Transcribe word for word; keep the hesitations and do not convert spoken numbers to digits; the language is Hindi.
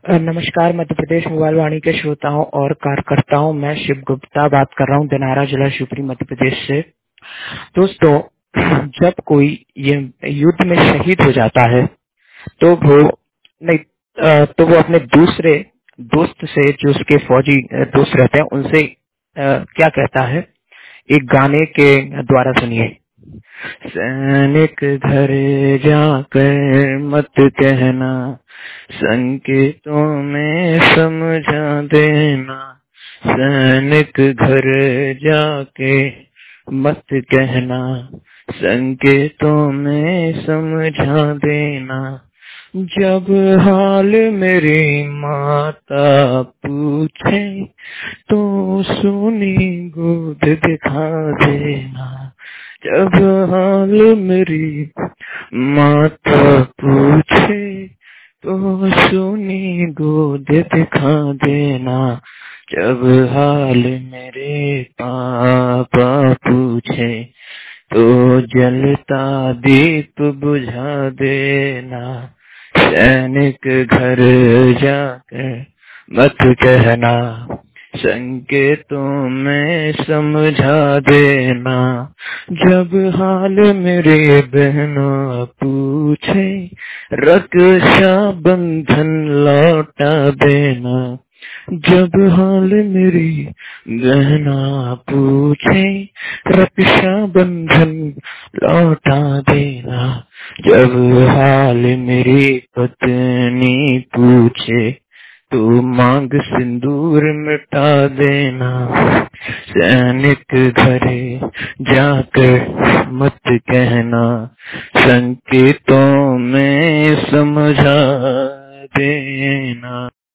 अ, नमस्कार मध्य प्रदेश मोबाइल वाणी के श्रोताओं और कार्यकर्ताओं, मैं शिव गुप्ता बात कर रहा हूँ दिनारा जिला शिवपुरी मध्य प्रदेश से। दोस्तों, जब कोई ये युद्ध में शहीद हो जाता है तो वो नहीं अ, तो वो अपने दूसरे दोस्त से, जो उसके फौजी अ, दोस्त रहते हैं, उनसे अ, क्या कहता है, एक गाने के द्वारा सुनिए। सैनिक घर जाकर मत कहना, संकेतों में समझा देना। सैनिक घर जाके मत कहना, संकेतों में समझा देना। जब हाल मेरी माता पूछे तो सोनी गोद दिखा देना। जब हाल मेरी माता पूछे तो सोनी गोद दिखा देना। जब हाल मेरे पापा पूछे तो जलता दीप बुझा देना। सैनिक घर जाकर मत कहना, संकेतों में समझा देना। जब हाल मेरे बहनों पूछे, रक्षा बंधन लौटा देना। जब हाल मेरी बहना पूछे, रक्षा बंधन लौटा देना। जब हाल मेरी पत्नी पूछे तो मांग सिंदूर मिटा देना। सैनिक घरे जाकर मत कहना, संकेतों में समझा देना।